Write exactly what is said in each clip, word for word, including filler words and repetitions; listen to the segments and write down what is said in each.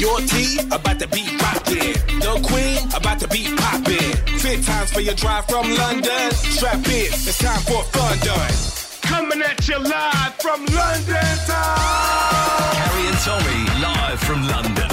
Your tea about to be rockin'. The queen about to be poppin'. Fit times for your drive from London. Strap in, it's time for fun done. Coming at you live from London town. Carrie and Tommy live from London.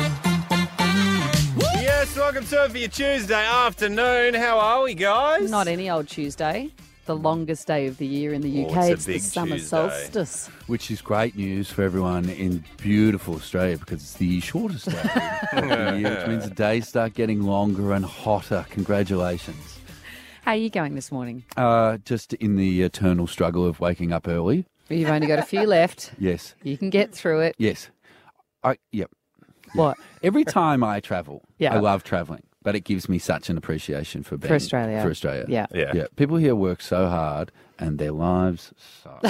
Yes, welcome to it for your Tuesday afternoon. How are we, guys? Not any old Tuesday. The longest day of the year in the U K. Oh, it's a it's the big summer Tuesday. solstice. Which is great news for everyone in beautiful Australia because it's the shortest day of the year, which means the days start getting longer and hotter. Congratulations. How are you going this morning? Uh, just in the eternal struggle of waking up early. You've only got a few left. Yes. You can get through it. Yes. I Yep. What? Every time I travel, Yeah. I love travelling, but it gives me such an appreciation for being, For Australia. For Australia. Yeah. Yeah. Yeah. People here work so hard and their lives suck.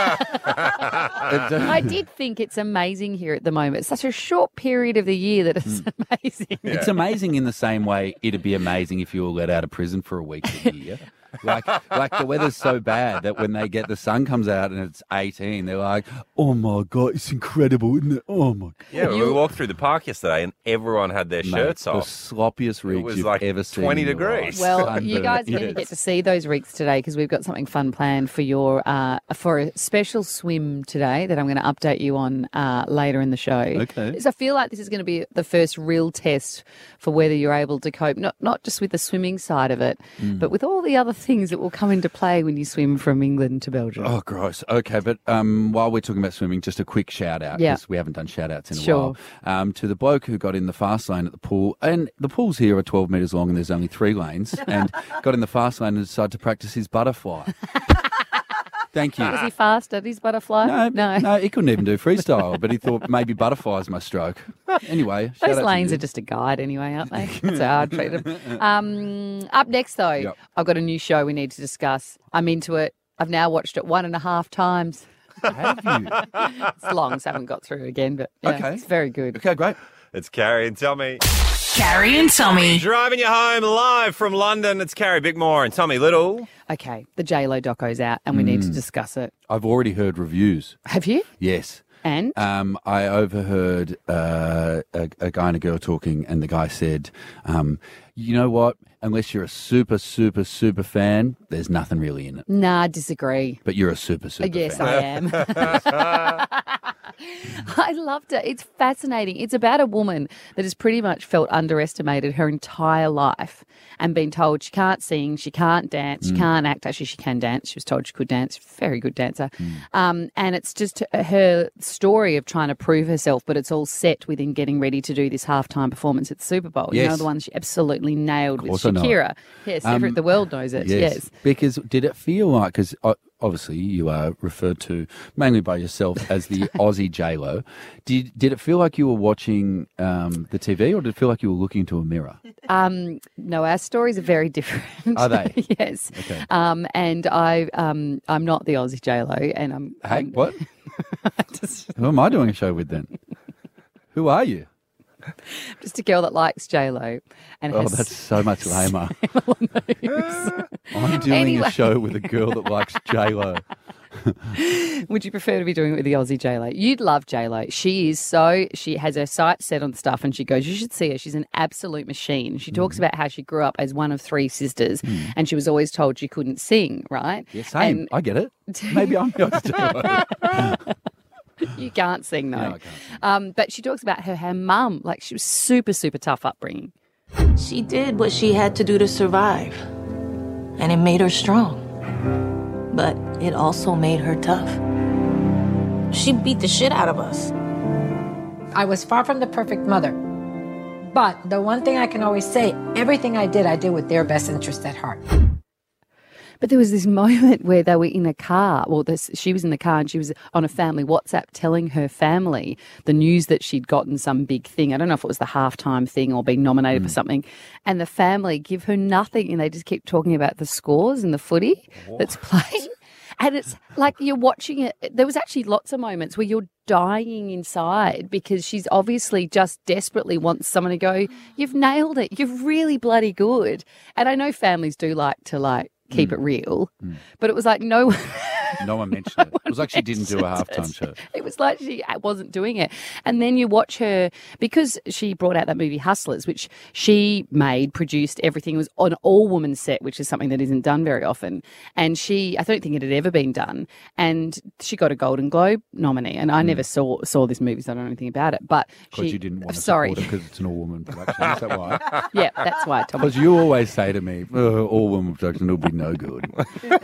I did think it's amazing here at the moment. It's such a short period of the year that it's amazing. It's amazing in the same way it'd be amazing if you were let out of prison for a week a year. Like, like the weather's so bad that when they get the sun comes out and it's eighteen, they're like, "Oh my god, it's incredible, isn't it? Oh my god!" Yeah, we walked through the park yesterday and everyone had their Mate, shirts the off. sloppiest rigs was you've like ever seen. twenty in your degrees. life. Well, you guys are going to Yes. get to see those rigs today because we've got something fun planned for your uh, for a special swim today that I'm going to update you on uh, later in the show. Okay. So I feel like this is going to be the first real test for whether you're able to cope, not not just with the swimming side of it, Mm. but with all the other things that will come into play when you swim from England to Belgium. Oh, gross. Okay, but um, while we're talking about swimming, just a quick shout out Yeah. because we haven't done shout outs in a Sure. while. Um, to the bloke who got in the fast lane at the pool, and the pools here are twelve metres long and there's only three lanes, and got in the fast lane and decided to practice his butterfly. Thank you. Was he fast at his butterfly? No, no. no, he couldn't even do freestyle, but he thought maybe butterfly's my stroke. Anyway, shout out Those to lanes you. are just a guide anyway, aren't they? That's how I treat them. Um, up next, though, Yep. I've got a new show we need to discuss. I'm into it. I've now watched it one and a half times. Have you? It's long, so I haven't got through again, but yeah, Okay. it's very good. Okay, great. It's Carrie and Tommy. Carrie and Tommy. Driving you home live from London. It's Carrie Bickmore and Tommy Little. Okay, the J-Lo doco's out and we need to Mm. discuss it. I've already heard reviews. Have you? Yes. And? Um, I overheard uh, a, a guy and a girl talking, and the guy said, um, you know what? Unless you're a super, super, super fan, there's nothing really in it. Nah, I disagree. But you're a super, super Yes, fan. I am. I loved it. It's fascinating. It's about a woman that has pretty much felt underestimated her entire life and been told she can't sing, she can't dance, she can't act. Actually, she can dance. She was told she could dance. Very good dancer. Um, and it's just her story of trying to prove herself, but it's all set within getting ready to do this halftime performance at the Super Bowl. You know, Yes. the one she absolutely nailed with course I know it. Shakira. Yes, Um, every, the world knows it. Yes. Because did it feel like, because obviously you are referred to mainly by yourself as the Aussie J-Lo, did, did it feel like you were watching um, the T V or did it feel like you were looking into a mirror? Um, no, our stories are very different. Are they? Yes. Okay. Um, and I, um, I'm not the Aussie J-Lo, and I'm. Hey, I'm what? Who am I doing a show with then? Who are you? just a girl that likes J-Lo. And Oh, has that's so much lamer. I'm doing Anyway. a show with a girl that likes J-Lo. Would you prefer to be doing it with the Aussie J-Lo? You'd love J-Lo. She is so, she has her sights set on stuff and she goes, you should see her. She's an absolute machine. She talks about how she grew up as one of three sisters and she was always told she couldn't sing, right? Yeah, same. And I get it. Maybe I'm not J-Lo. you can't sing though. No, I can't sing. Um, but she talks about her, her mum, like she was super, super tough upbringing. She did what she had to do to survive, and it made her strong. But it also made her tough. She beat the shit out of us. I was far from the perfect mother. But the one thing I can always say, everything I did, I did with their best interest at heart. But there was this moment where they were in a car. Well, this, she was in the car and she was on a family WhatsApp telling her family the news that she'd gotten some big thing. I don't know if it was the halftime thing or being nominated Mm. for something. And the family give her nothing and they just keep talking about the scores and the footy that's playing. And it's like you're watching it. There was actually lots of moments where you're dying inside because she's obviously just desperately wants someone to go, you've nailed it. You're really bloody good. And I know families do like to like keep Mm. it real, but it was like no No one mentioned it. It was like she didn't do a mentioned halftime it. show. It was like she wasn't doing it. And then you watch her, because she brought out that movie Hustlers, which she made, produced, everything. It was on all-woman set, which is something that isn't done very often. And she, I don't think it had ever been done. And she got a Golden Globe nominee. And I never saw saw this movie, so I don't know anything about it. But Because she, you didn't want to sorry. support it because it's an all-woman production. Is that why? Yeah, that's why, Tom. Because you always say to me, oh, all-woman production will be no good.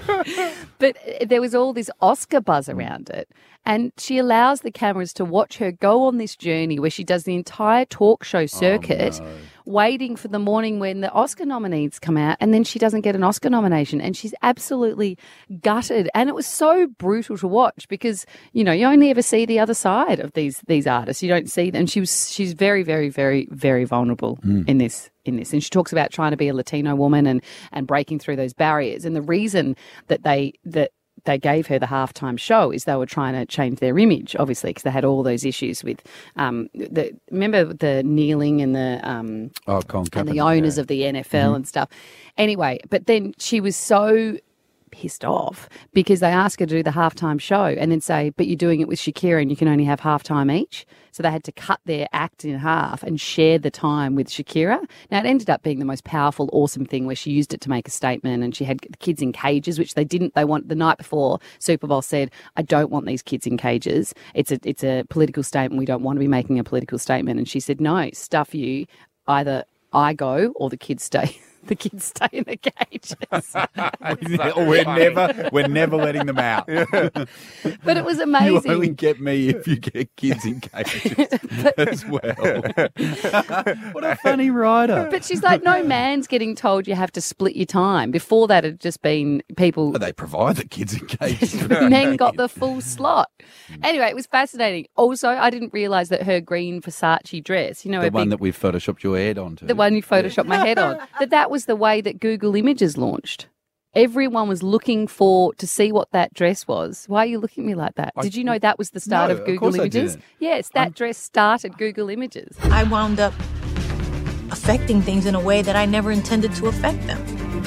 But there was all this Oscar buzz around it. And she allows the cameras to watch her go on this journey where she does the entire talk show circuit, no. waiting for the morning when the Oscar nominees come out, and then she doesn't get an Oscar nomination. And she's absolutely gutted. And it was so brutal to watch because, you know, you only ever see the other side of these these artists. You don't see them. And she was she's very, very, very, very vulnerable in this. in this. And she talks about trying to be a Latino woman and, and breaking through those barriers. And the reason that they that they gave her the halftime show is they were trying to change their image, obviously, because they had all those issues with um, the remember the kneeling and the um, Oh, Colin and the Kaepernick, owners yeah. of the N F L and stuff. Anyway, but then she was so pissed off because they asked her to do the halftime show and then say, but you're doing it with Shakira and you can only have halftime each. So they had to cut their act in half and share the time with Shakira. Now, it ended up being the most powerful, awesome thing where she used it to make a statement, and she had the kids in cages, which they didn't. They want the night before Super Bowl said, I don't want these kids in cages. It's a, it's a political statement. We don't want to be making a political statement. And she said, no, stuff you. Either I go or the kids stay. The kids stay in the cages. we're never, we're never letting them out. But it was You amazing. only get me if you get kids in cages as well. What a funny writer. But she's like, no man's getting told you have to split your time. Before that, it had just been people. They provide the kids in cages. Men got the full slot. Anyway, it was fascinating. Also, I didn't realise that her green Versace dress, you know, The her one big, that we photoshopped your head onto. the one you photoshopped my head on, that that was the way that Google Images launched. Everyone was looking for to see what that dress was. Why are you looking at me like that? I- Did you know that was the start No, of of Google course I Images? didn't. Yes, that dress started Google Images. I wound up affecting things in a way that I never intended to affect them.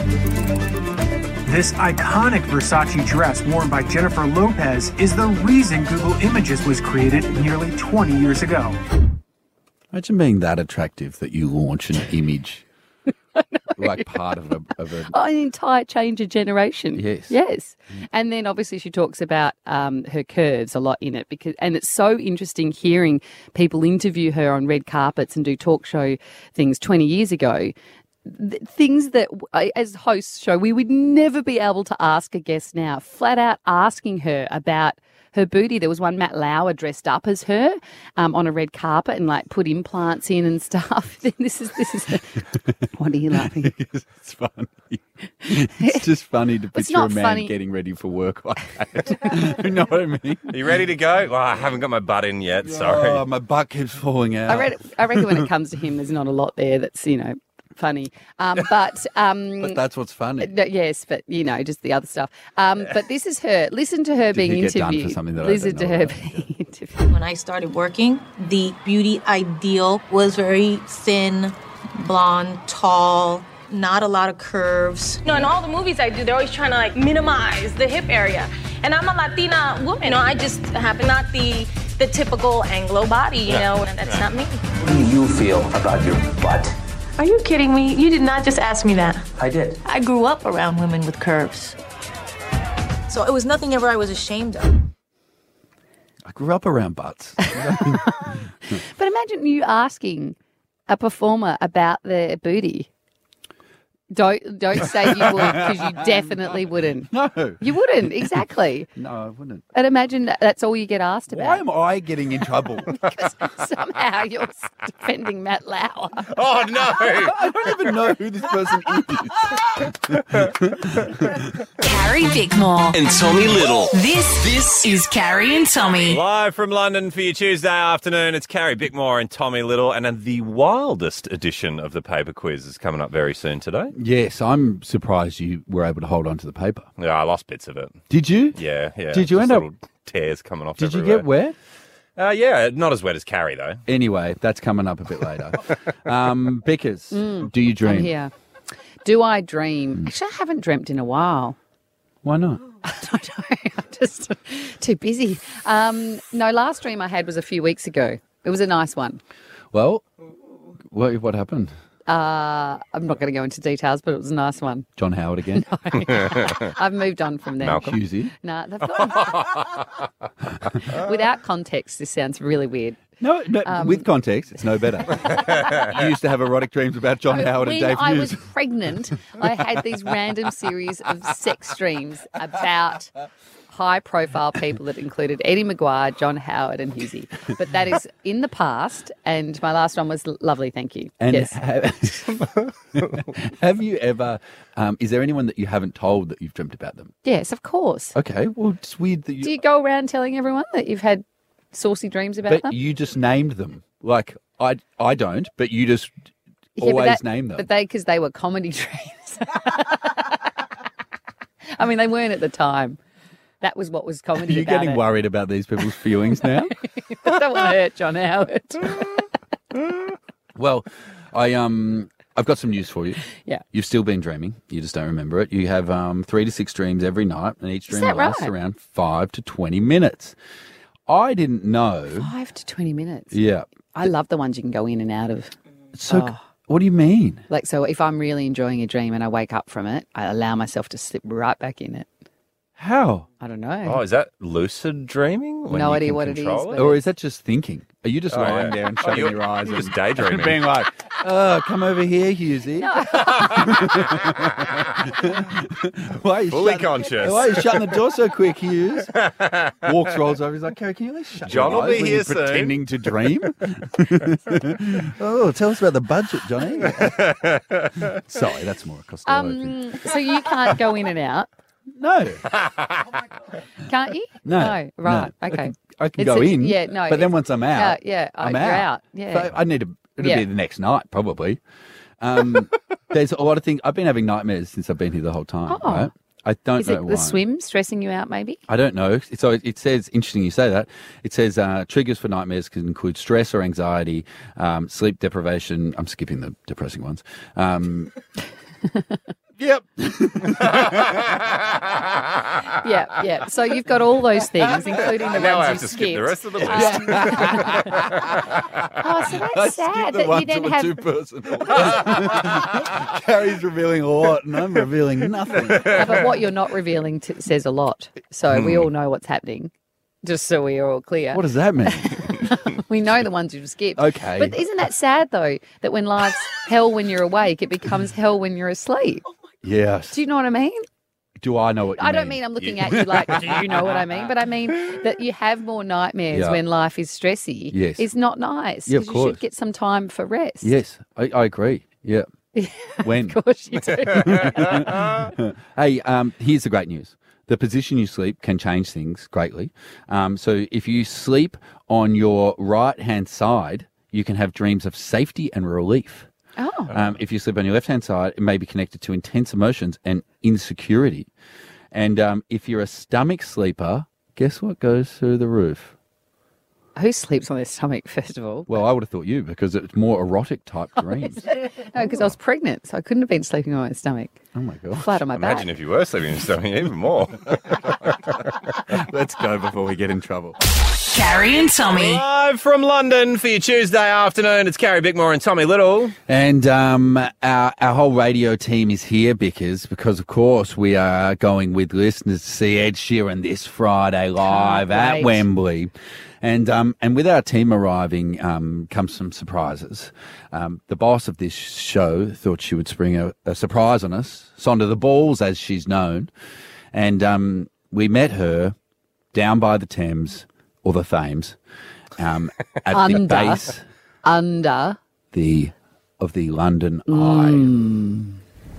This iconic Versace dress worn by Jennifer Lopez is the reason Google Images was created nearly twenty years ago. Imagine being that attractive that you launch an image. Like part of a, of a Oh, an entire change of generation. Yes. Yes. And then obviously she talks about um, her curves a lot in it, because, and it's so interesting hearing people interview her on red carpets and do talk show things twenty years ago. Th- things that, I- as hosts show, we would never be able to ask a guest now, flat out asking her about her booty. There was one Matt Lauer dressed up as her um, on a red carpet and like put implants in and stuff. this is this is. What are you laughing? It's funny. It's just funny to It's picture a not man funny. getting ready for work like that. You know what I mean? Are you ready to go? Well, I haven't got my butt in yet. Sorry. Oh, my butt keeps falling out. I, read, I reckon when it comes to him, there's not a lot there that's, you know, funny. Um, but um, But that's what's funny. no, yes, but you know, just the other stuff. Um, but this is her. Listen to her being he get done for interviewed. something that I Listen don't to know her about? being interviewed. When I started working, the beauty ideal was very thin, blonde, tall, not a lot of curves. You know, in all the movies I do, they're always trying to like minimize the hip area. And I'm a Latina woman. You know, I just have not the the typical Anglo body, you know, and that's not me. What do you feel about your butt? Are you kidding me? You did not just ask me that. I did. I grew up around women with curves. So it was nothing ever I was ashamed of. I grew up around butts. But imagine you asking a performer about their booty. Don't don't say you would, because you definitely wouldn't. No. You wouldn't, exactly. No, I wouldn't. And imagine that that's all you get asked about. Why am I getting in trouble? Because somehow you're defending Matt Lauer. Oh, no. I don't even know who this person is. Carrie Bickmore. And Tommy Little. This, this is Carrie and Tommy. Live from London for your Tuesday afternoon, it's Carrie Bickmore and Tommy Little, and the wildest edition of the paper quiz is coming up very soon today. Yes, I'm surprised you were able to hold on to the paper. Yeah, I lost bits of it. Did you? Yeah, yeah. Did you Just end up- little tears coming off Did you everywhere. get wet? Uh, yeah, not as wet as Carrie, though. Anyway, that's coming up a bit later. um, Bickers, do you dream? I'm here. Do I dream? Actually, I haven't dreamt in a while. Why not? I don't know. Just too busy. Um, no, last dream I had was a few weeks ago. It was a nice one. Well, what, what happened? Uh, I'm not going to go into details, but it was a nice one. John Howard again? I've moved on from there. Malcolm. Husey? No, they've got... Without context, this sounds really weird. No, no Um, with context, it's no better. You used to have erotic dreams about John Howard when and Dave I Hughes. was pregnant, I had these random series of sex dreams about high-profile people that included Eddie Maguire, John Howard, and Husey. But that is in the past, and my last one was lovely. Thank you. And yes. have, have you ever? Um, is there anyone that you haven't told that you've dreamt about them? Yes, of course. Okay, well, it's weird that you. Do you go around telling everyone that you've had saucy dreams about but them? you just named them. Like I, I don't. But you just Yeah, but always that- name them. But they, because they were comedy dreams. I mean, they weren't at the time. That was what was Are comedy you about getting it. worried about these people's feelings now? I don't want to hurt John Howard. Well, I um, I've got some news for you. Yeah. You've still been dreaming. You just don't remember it. You have um three to six dreams every night, and each Is dream that lasts right? around five to twenty minutes. I didn't know. Five to twenty minutes. Yeah. I love the ones you can go in and out of. So, Oh. what do you mean? Like, so if I'm really enjoying a dream and I wake up from it, I allow myself to slip right back in it. How? I don't know. Oh, is that lucid dreaming? When No you idea can what it control is, but- Or is that just thinking? Are you just Oh, lying yeah. there and Oh, shutting you're- your eyes you're and just daydreaming. being like, oh, come over here, Husey. Why are you Fully shutting- conscious. Why are you shutting the door so quick, Hughes? Walks, rolls over. He's like, Carrie, can you at least shut John your will eyes be when here you're soon. pretending to dream? Oh, tell us about the budget, Johnny. Sorry, that's more a Costello thing. Um, so you can't go in and out, No, can't you? no. Right. no. I Okay. can, I can It's go a- in. yeah, no, But then it's- once I'm out, Yeah, yeah, I'm you're out. out, yeah. So I need to. It'll Yeah. be the next night, probably. Um, there's a lot of things. I've been having nightmares since I've been here the whole time. Oh. Right? I don't Is know it why. the swim stressing you out, maybe? I don't know. So it says, interesting you say that. It says uh, triggers for nightmares can include stress or anxiety, um, sleep deprivation. I'm skipping the depressing ones. Um, yep. Yeah, yeah. So you've got all those things, including the And now I ones have you to skip the skipped. rest of the list. Um, oh, so that's I sad skipped the that you ones then that were have. too personal. Carrie's revealing a lot, and I'm revealing nothing. No, but what you're not revealing t- says a lot. So we all know what's happening. Just so we are all clear. What does that mean? We know the ones you've skipped. Okay. But isn't that sad, though, that when life's hell when you're awake, it becomes hell when you're asleep? Yes. Do you know what I mean? Do I know what you I mean? don't mean I'm looking at you like, do you know what I mean? But I mean that you have more nightmares Yeah. when life is stressy. Yes. It's not nice. Yeah, of 'cause You course. should get some time for rest. Yes, I, I agree. Yeah. When? Of course you do. Hey, um, here's the great news. The position you sleep can change things greatly. Um, so if you sleep on your right-hand side, you can have dreams of safety and relief. Oh. Um, if you sleep on your left-hand side, it may be connected to intense emotions and insecurity. And um, if you're a stomach sleeper, guess what goes through the roof? Who sleeps on their stomach, first of all? Well, I would have thought you, because it's more erotic type dreams. No, because I was pregnant, so I couldn't have been sleeping on my stomach. Oh, my God. Flat on my Imagine back. if you were sleeping in something even more. Let's go before we get in trouble. Carrie and Tommy. Live from London for your Tuesday afternoon. It's Carrie Bickmore and Tommy Little. And um, our, our whole radio team is here, Bickers, because, of course, we are going with listeners to see Ed Sheeran this Friday live Can't at wait. Wembley. And um, and with our team arriving um, comes some surprises. Um, the boss of this show thought she would spring a, a surprise on us, Sonda the Balls, as she's known. And um, we met her down by the Thames, or the Thames, um, at Under. the base Under. the of the London Mm. Eye.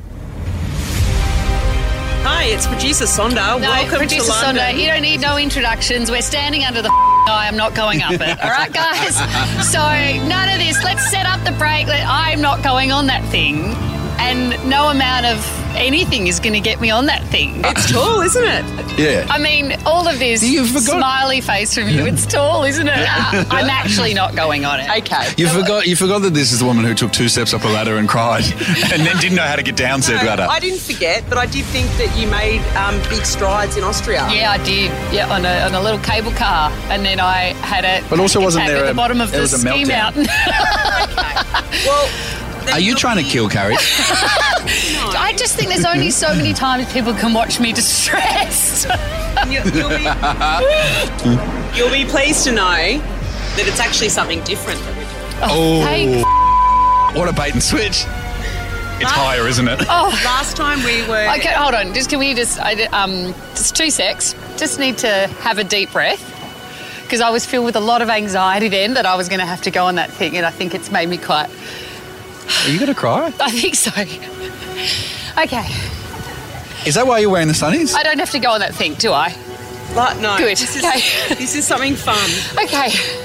Hi, it's producer Sonda. No, Welcome producer to London. Sonda, you don't need no introductions. We're standing under the eye. I'm not going up it. All right, guys? So none of this. Let's set up the break. Let- I'm not going on that thing. and no amount of anything is going to get me on that thing. It's tall, isn't it? Yeah. I mean, all of this You forgot- smiley face from you, it's tall, isn't it? Uh, I'm actually not going on it. Okay. You forgot you forgot that this is the woman who took two steps up a ladder and cried and then didn't know how to get down said ladder. I didn't forget, but I did think that you made um, big strides in Austria. Yeah, I did. Yeah, on a, on a little cable car, and then I had a But also wasn't attack there at a- the bottom of there the was a ski meltdown. mountain. Well, Are you trying to kill Carrie? I just think there's only so many times people can watch me distressed. you, you'll, be, you'll be pleased to know that it's actually something different that we're doing. Oh, thanks. what a bait and switch. It's higher, isn't it? Oh, Last time we were... okay, hold on. Just can we just I, um just two secs. Just need to have a deep breath because I was filled with a lot of anxiety then that I was going to have to go on that thing, and I think it's made me quite. Are you going to cry? I think so. Okay, Is that why you're wearing the sunnies? I don't have to go on that thing, do I? Like, no. Good. This is, Okay. this is something fun. Okay.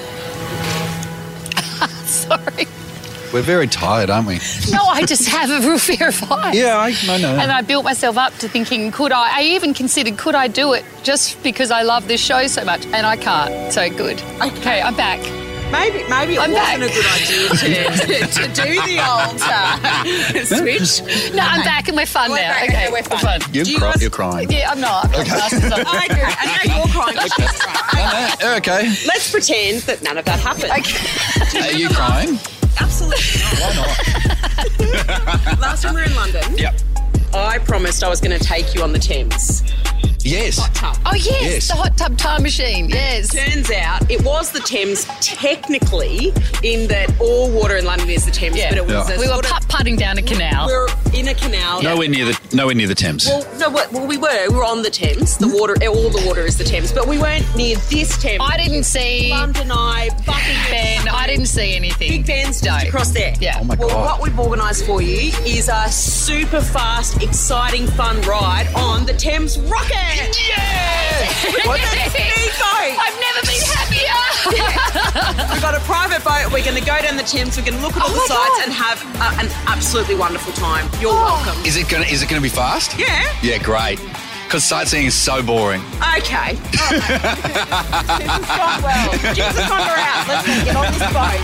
Sorry. We're very tired, aren't we? No, I just have a real fear of heights. Yeah, I, I know. And I built myself up to thinking, could I? I even considered, could I do it just because I love this show so much? And I can't. So good. Okay, I'm back. Maybe maybe it I'm wasn't back. a good idea to, to, to do the old uh, switch. No, I'm back and we're fun We're now. back, Okay, okay, we're fun. fun. You're, Do you cry- want- you're crying. Yeah, I'm not. I'm not fast as I'm- I agree. And now you're crying. No, no, okay. Let's pretend that none of that happened. Are you crying? Absolutely not. Why not? Last time we were in London, Yep. I promised I was going to take you on the Thames. Yes. Tub. Oh, yes, Yes. the hot tub time machine. Yes. Turns out it was the Thames technically, in that all water in London is the Thames, Yeah. but it was Yeah. a We were sort of- putt-putting down a canal. We were in a canal. Nowhere near the nowhere near the Thames. Well, no, what- well, we were. We were on the Thames. The water, all the water is the Thames, but we weren't near this Thames. I didn't see London Eye, Buckingham. Ben. I didn't see anything. Big Ben's just No. across there. Yeah. Oh my well, God. what we've organised for you is a super fast, exciting, fun ride on the Thames Rocket. Yeah! What the speed boat? I've never been happier. We've got a private boat. We're going to go down the Thames. We're going to look at all Oh the my sights God. and have uh, an absolutely wonderful time. You're Oh. welcome. Is it gonna is it gonna be fast? Yeah. Yeah, great. Because sightseeing is so boring. Okay. All right. This has gone well. Jesus on her out. Let's get on this boat.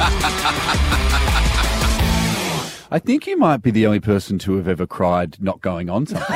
I think you might be the only person to have ever cried not going on something.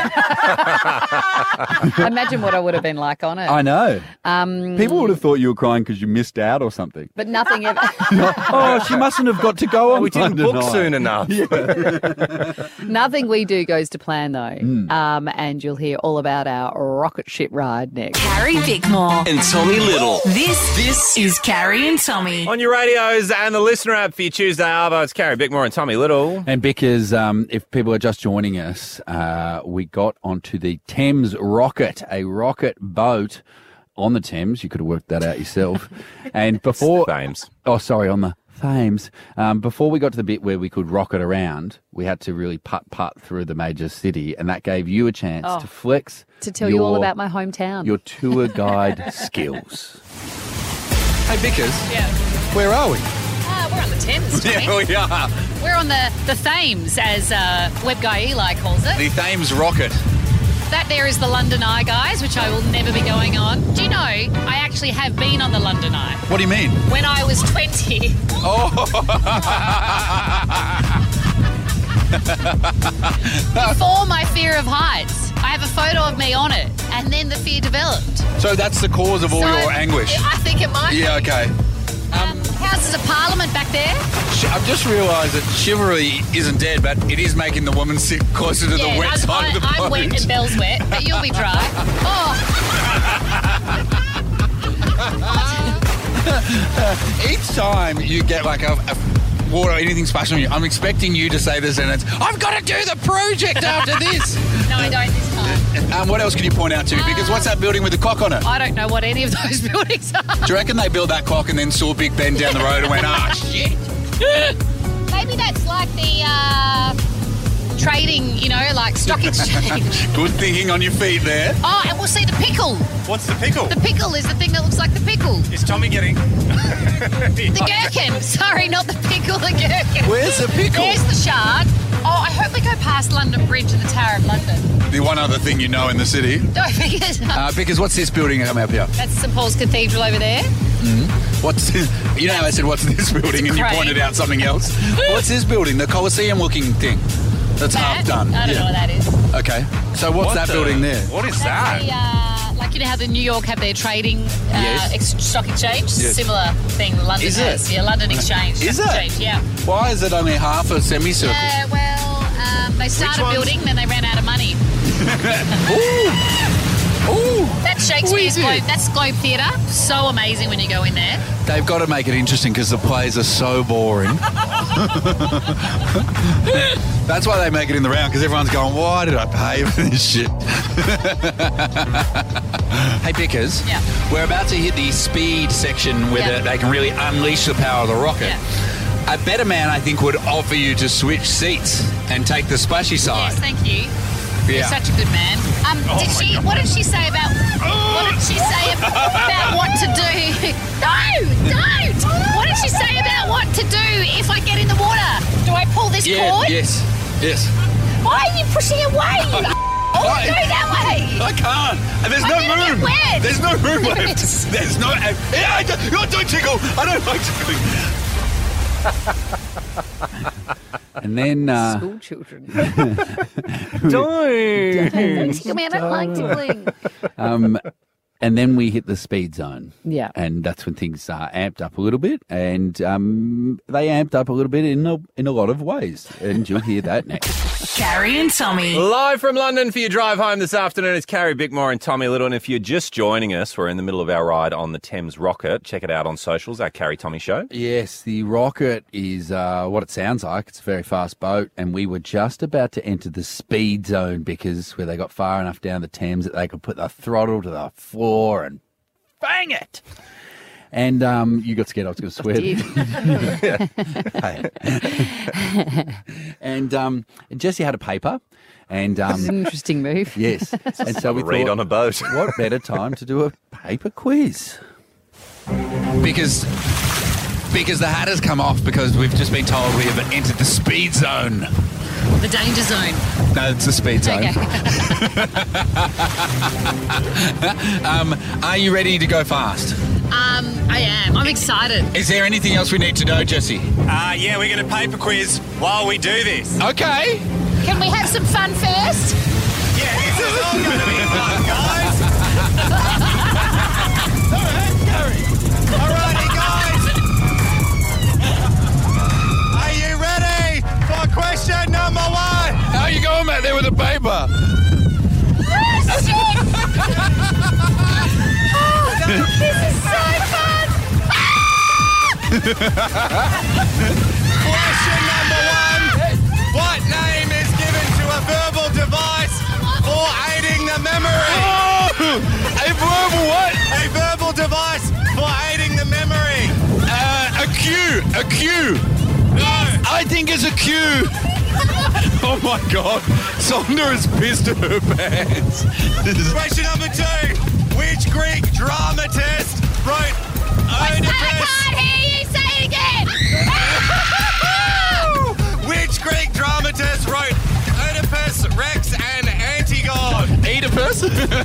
Imagine what I would have been like on it. I know. Um, People would have thought you were crying because you missed out or something. but nothing ever. Oh, she mustn't have got to go on. We didn't London book Eye. soon enough. Nothing we do goes to plan, though. Mm. Um, and you'll hear all about our rocket ship ride next. Carrie Bickmore. And Tommy Little. This, this is Carrie and Tommy. On your radios and the listener app for your Tuesday Arvo, it's Carrie Bickmore and Tommy Little. And because um, if people are just joining us, uh, we got onto the Thames Rocket, a rocket boat on the Thames. You could have worked that out yourself. And before... Thames. Oh, sorry, on the Thames. Um, before we got to the bit where we could rocket around, we had to really putt-putt through the major city, and that gave you a chance Oh. to flex To tell you all your- about my hometown. your tour guide skills. Hey, Vickers. Yeah. Where are we? Ah, we're on the Thames, Tommy. Yeah, we are. We're on the, the Thames, as uh, web guy Eli calls it. The Thames Rocket. That there is the London Eye, guys, which I will never be going on. Do you know, I actually have been on the London Eye What do you mean? when I was twenty. Oh. Before my fear of heights. I have a photo of me on it, and then the fear developed. So that's the cause of all So, your anguish. I think it might Yeah, be. okay. Um, Houses of Parliament back there. Sh- I've just realised that chivalry isn't dead, but it is making the woman sit closer to yeah, the wet I'm, side I, of the boat. I'm wet and Belle's wet, but you'll be dry. Oh, Each time you get like a, a water or anything splashed on you, I'm expecting you to say the sentence, I've got to do the project after this. no, I don't this time. Um, what else can you point out to? Because what's that building with the clock on it? I don't know what any of those buildings are. Do you reckon they built that clock and then saw Big Ben down the road and went, ah, shit? Maybe that's like the uh, trading, you know, like stock exchange. Good thinking on your feet there. Oh, and we'll see the pickle. What's the pickle? The pickle is the thing that looks like the pickle. Is Tommy getting... The gherkin. Sorry, not the pickle, the gherkin. Where's the pickle? There's the shark. Oh, I hope we go past London Bridge and the Tower of London. The one other thing you know in the city. No, because Uh, because what's this building coming up here? that's Saint Paul's Cathedral over there. Mm-hmm. What's this? You know how I said, what's this building? And you crane. pointed out something else. What's this building? The Colosseum-looking thing that's That? half done. I don't know what that is. Okay. So what's What that the- building there? What is That's the, uh, like, you know how the New York have their trading uh, Yes. ex- stock exchange? Yes. Similar thing London Is it? has. Yeah, London Exchange. Is Stock it? Exchange, yeah. Why is it only half a semicircle? Yeah, well, um, they started ones? building, then they ran out of money. Ooh! That's Shakespeare's Wheezy. Globe. That's Globe Theatre. So amazing when you go in there. They've got to make it interesting because the plays are so boring. That's why they make it in the round, because everyone's going, why did I pay for this shit? Hey, Pickers. Yeah. We're about to hit the speed section where Yeah. the- they can really unleash the power of the rocket. A better man, I think, would offer you to switch seats and take the splashy side. Yes, thank you. You're Yeah. such a good man. Um, Oh did my she? God. What did she say about? What did she say ab- about what to do? No, don't. What did she say about what to do if I get in the water? Do I pull this Yeah, cord? yes, yes. Why are you pushing away? You oh, I- go that way. I can't. And there's I'm no gonna get room. wet. There's no room left. There's no. Yeah, I don't, oh, don't tickle. I don't like tickling. And then... Uh, School children. Don't. Don't tickle me, I don't like tickling. um, and then we hit the speed zone. Yeah. And that's when things uh, amped up a little bit. And um, they amped up a little bit in a, in a lot of ways. And you'll hear that next. Carrie and Tommy. Live from London for your drive home this afternoon. It's Carrie Bickmore and Tommy Little. And if you're just joining us, we're in the middle of our ride on the Thames Rocket. Check it out on socials, our Carrie Tommy Show. Yes, the Rocket is uh, what it sounds like. It's a very fast boat, and we were just about to enter the speed zone because where they got far enough down the Thames that they could put the throttle to the floor and bang it. And um, you got scared I was going to swear. Hey. and um, Jesse had a paper. And um, This is an interesting move. Yes. And so we Read thought, on a boat. what better time to do a paper quiz? Because because the hat has come off because we've just been told we have entered the speed zone. The danger zone. No, it's the speed zone. Okay. um, are you ready to go fast? um, I am. I'm excited. Is there anything else we need to know, Jesse? Uh, yeah, we're going to paper quiz while we do this. Okay. Can we have some fun first? Yeah, this is all going to be fun, guys. Alrighty, guys. Are you ready for question number one? How are you going back there with the paper? This is so fun! Question number one. What name is given to a verbal device for aiding the memory? Oh, a verbal what? A verbal device for aiding the memory. Uh, a cue. A cue. No. I think it's a cue. Oh my God. Sonda has pissed her pants. Question number two. Which Greek dramatist wrote I Oedipus? can't hear you say it again! Which Greek dramatist wrote Oedipus, Rex, and Antigone? Oedipus?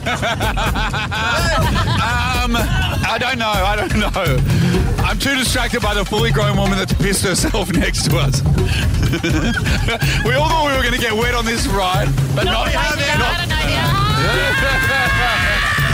um, I don't know. I don't know. I'm too distracted by the fully grown woman that's pissed herself next to us. We all thought we were going to get wet on this ride, but Not not. the idea, not- I don't know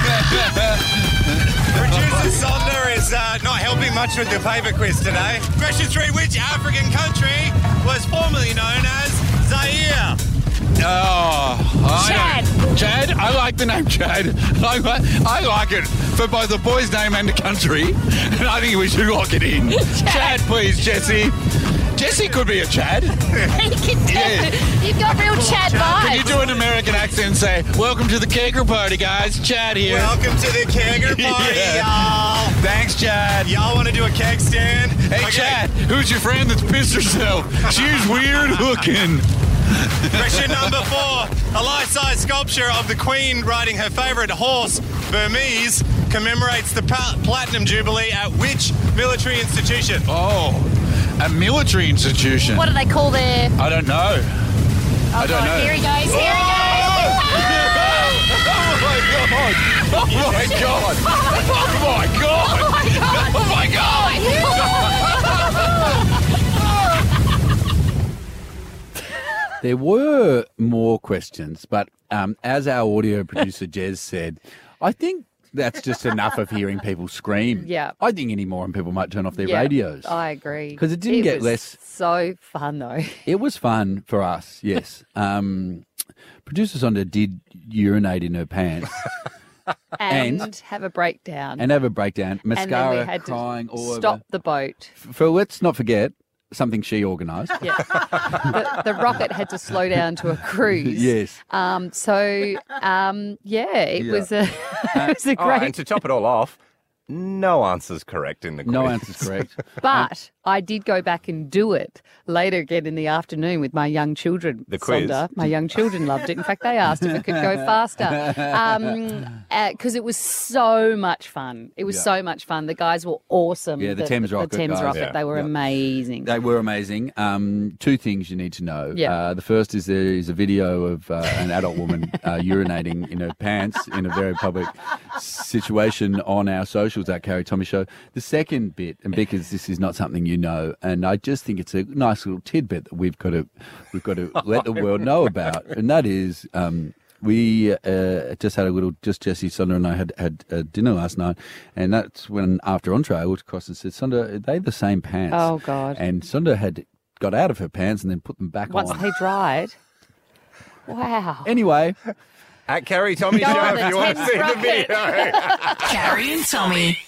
Producer Sonda is uh, not helping much with the paper quiz today. Question three. Which African country was formerly known as Zaire? Oh, I Chad. don't- Chad. I like the name Chad. I like, I like it for both the boy's name and the country. And I think we should lock it in. Chad. Chad, please, Jesse. Jesse could be a Chad. You can do Yeah. You've got real Chad Can you vibes. do an American accent and say, welcome to the kegger party, guys. Chad here. Welcome to the kegger party, Yeah. y'all. Thanks, Chad. Y'all want to do a keg stand? Hey, Okay. Chad, who's your friend that's pissed herself? She's weird looking. Question number four. A life-size sculpture of the Queen riding her favourite horse, Burmese, commemorates the pa- Platinum Jubilee at which military institution? Oh, a military institution. What do they call their... I don't know. Oh, I don't God. know. Here he goes. Here he goes. Oh my god! Oh my god! Oh my god! Oh, my God. Oh my god! There were more questions, but um, as our audio producer Jez said, I think that's just enough of hearing people scream. Yeah. I think any more and people might turn off their Yeah, radios. I agree. 'Cause it didn't get was less- So fun though. It was fun for us, yes. um, producer Sonda did urinate in her pants And, And- have a breakdown. and have a breakdown. And then we Mascara had to crying all stop over. the boat. For let's not forget something she organised. Yeah. the, the rocket had to slow down to a cruise. Yes. Um, so, um, yeah, it Yeah. was a, it was a Oh, great. and to top it all off, no answers correct in the quiz. No answers correct. But I did go back and do it later again in the afternoon with my young children. The quiz? Sonda. My young children loved it. In fact, they asked if it could go faster because it was so much fun. It was Yeah. so much fun. The guys were awesome. Yeah, the Thames Rocket The Thames guys. Rocket. Yeah. They were Yeah. amazing. They were amazing. Um, two things you need to know. Yeah. Uh, the first is there is a video of uh, an adult woman uh, urinating in her pants in a very public situation on our socials at Carrie Tommy Show. The second bit, and because this is not something you know, and I just think it's a nice little tidbit that we've got to we've got to let the world know about, and that is. Um, We uh, just had a little, just Jessie, Sonda and I had had uh, dinner last night, and that's when after entree I looked across and said, Sonda, are they the same pants? Oh, God. And Sonda had got out of her pants and then put them back Once on. they dried. Wow. Anyway. At Carrie Tommy Go Show on if the you want to Thames see the Rocket. video. Carrie and Tommy.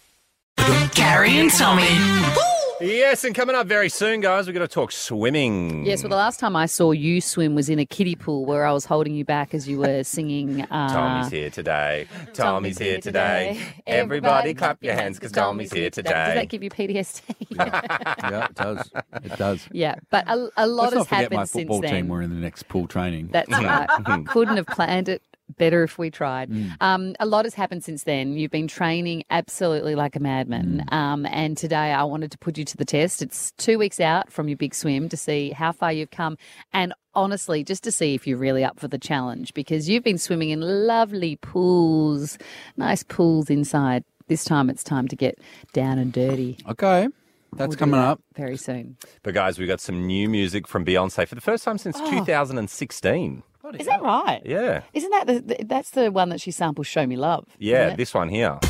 Carrie and Tommy. Yes, and coming up very soon, guys, we're going to talk swimming. Yes, well, the last time I saw you swim was in a kiddie pool where I was holding you back as you were singing. Uh, Tommy's here today. Tommy's here today. Everybody clap your hands because Tommy's here Does today. that give you P T S D? Yeah, it does. It does. Yeah, but a, a lot Let's has not forget happened my since football then. team were in the next pool training. That's right. Couldn't have planned it better if we tried. Mm. Um, a lot has happened since then. You've been training absolutely like a madman. Mm. Um, and today I wanted to put you to the test. It's two weeks out from your big swim to see how far you've come. And honestly, just to see if you're really up for the challenge, because you've been swimming in lovely pools, nice pools inside. This time it's time to get down and dirty. Okay. That's We'll do coming that up. very soon. But, guys, we've got some new music from Beyonce for the first time since Oh. two thousand sixteen. Is that right? Yeah. Isn't that the, the that's the one that she sampled Show Me Love? Yeah, isn't it? this one here.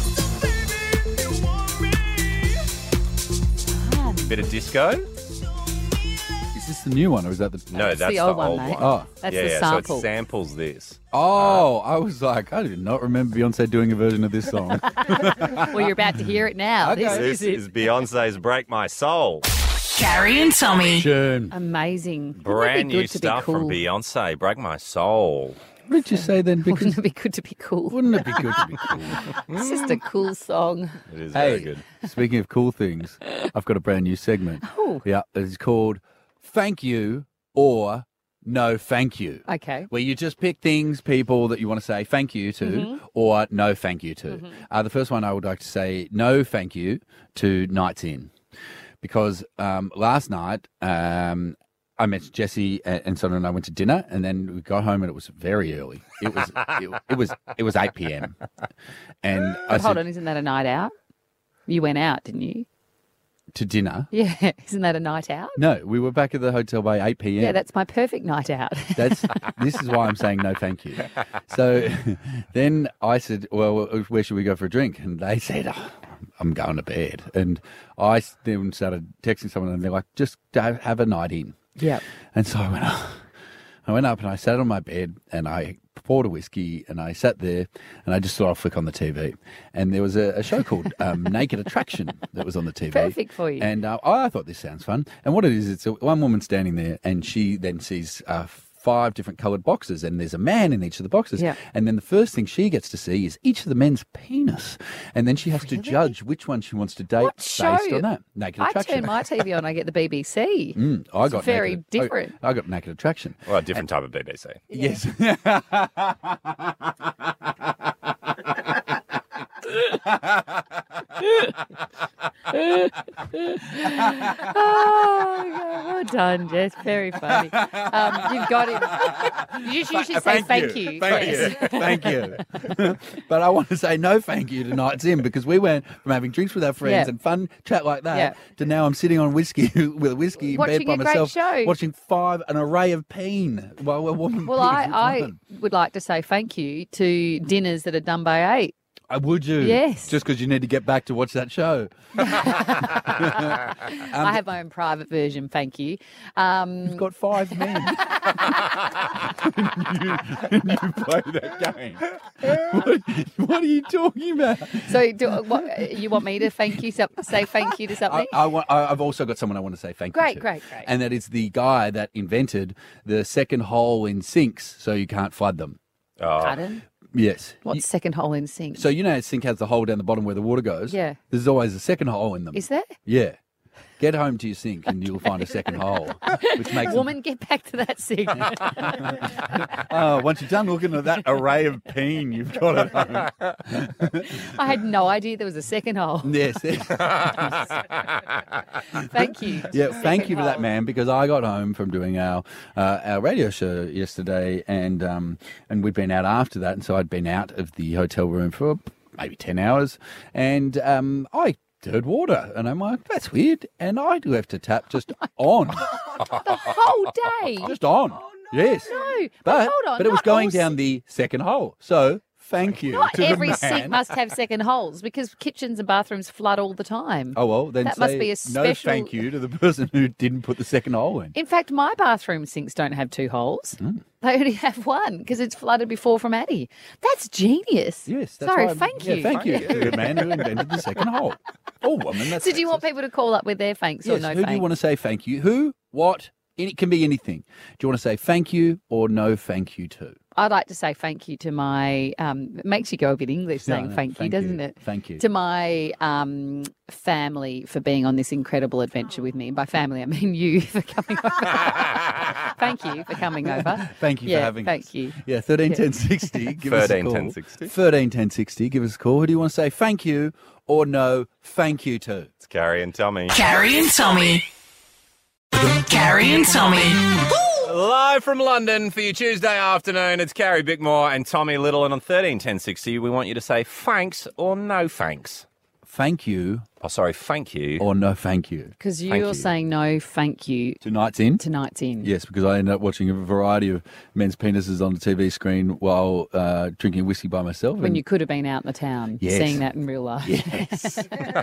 Bit of disco. Is this the new one or is that the... No, that's the old one, mate. Oh. That's yeah, the yeah, sample. So it samples this. Oh, I was like, I did not remember Beyonce doing a version of this song. Well, you're about to hear it now. Okay. This, This is it. is Beyonce's Break My Soul. Carrie and Tommy. Tune. Amazing. Wouldn't Brand it be new good to stuff be cool? from Beyonce. Break My Soul. What did you say then? Because Wouldn't it be good to be cool? wouldn't it be good to be cool? It's just a cool song. It is very Hey, good. speaking of cool things, I've got a brand new segment. Oh. Yeah, it's called Thank You or No Thank You. Okay. Where you just pick things, people that you want to say thank you to Mhm. or no thank you to. Uh, the first one I would like to say no thank you to Nights In. Because um, last night um, I met Jessie and, and Sonda and I went to dinner and then we got home and it was very early. It was it, it was it was eight p.m. And I But hold said, on, isn't that a night out? You went out, didn't you? to dinner. Yeah, isn't that a night out? No, we were back at the hotel by eight p.m. Yeah, that's my perfect night out. That's this is why I'm saying no, thank you. So then I said, "Well, where should we go for a drink?" And they said, oh, "I'm going to bed." And I then started texting someone, and they're like, "Just have have a night in." Yeah. And so I went up. I went up and I sat on my bed and I poured a whiskey and I sat there and I just thought I'll flick on the T V. And there was a, a show called um, Naked Attraction that was on the T V. Perfect for you. And uh, I thought this sounds fun. And what it is, it's a, one woman standing there and she then sees uh, five different coloured boxes and there's a man in each of the boxes. Yeah. And then the first thing she gets to see is each of the men's penis. And then she has to judge which one she wants to date What based show? on that. Naked I Attraction. turn my T V on, I get the B B C. Mm, I It's got very naked, different. I, I got Naked Attraction. Well, a different type of B B C. Yes. Oh, well done, Jess. Very funny. Um, you've got it. You should, you should say thank you. Thank Yes. you. Thank you. But I want to say no thank you to Nights In, because we went from having drinks with our friends Yeah. and fun chat like that Yeah. to now I'm sitting on whiskey with a whiskey in Watching bed by a great myself, show. watching Five, an array of peen while a woman Well, picks I, which I one. would like to say thank you to dinners that are done by eight. Uh, would you? Yes. Just because you need to get back to watch that show. Um, I have my own private version, thank you. Um, You've got five men. you, you play that game. What, what are you talking about? so, do, what, you want me to thank you? so- Say thank you to I, something? I want, I, I've also got someone I want to say thank Great, you to. great, great. And that is the guy that invented the second hole in sinks so you can't flood them. Oh. Pardon? Yes. What's You- second hole in sink? so you know a sink has the hole down the bottom where the water goes? Yeah. There's always a second hole in them. Is there? Yeah. Get home to your sink and you'll find a second hole, which makes them- Woman, get back to that sink. Oh, once you're done looking at that array of peen you've got at home. I had no idea there was a second hole. Yes. Thank you. Yeah, thank Second you for that, hole. man, because I got home from doing our uh, our radio show yesterday, and um, and we'd been out after that, and so I'd been out of the hotel room for maybe ten hours, and um, I heard water, and I'm like, that's weird, and I left a tap just on, The whole day. just on. Yes, No, but, but hold on. but it was not going all down the second hole, so thank you Not to every the man. sink must have second holes because kitchens and bathrooms flood all the time. Oh well, then that say must be a no special. thank you to the person who didn't put the second hole in. In fact, my bathroom sinks don't have two holes. Mm. They only have one because it's flooded before from Addie. That's genius. Yes, that's Sorry, why I'm- thank yeah, you. thank you to the man who invented the second hole. Oh, woman, that's So, do you want people to call up with their thanks yes. or no Who thanks? do you want to say thank you? Who? What? It can be anything. Do you want to say thank you or no thank you to? I'd like to say thank you to my. Um, it makes you go a bit English No, saying no, thank you, thank doesn't you. it? Thank you. To my um, family for being on this incredible adventure with me. And by family, I mean you for coming over. Thank you for coming over. Thank you yeah, for having thank us. you. Yeah, thirteen ten sixty. Give us a thirteen call. ten sixty. thirteen ten sixty. Give us a call. Who do you want to say thank you or no thank you to? It's Carrie and Tommy. Carrie and Tommy. Carrie and Tommy. Live from London for your Tuesday afternoon, it's Carrie Bickmore and Tommy Little. And on thirteen ten sixty, we want you to say thanks or no thanks. Thank you Oh, sorry, thank you. or no thank you. Because Thank you're you. saying no, thank you. Tonight's in? Tonight's in. Yes, because I ended up watching a variety of men's penises on the T V screen while uh, drinking whiskey by myself. When and- you could have been out in the town Yes. seeing that in real life. Yes.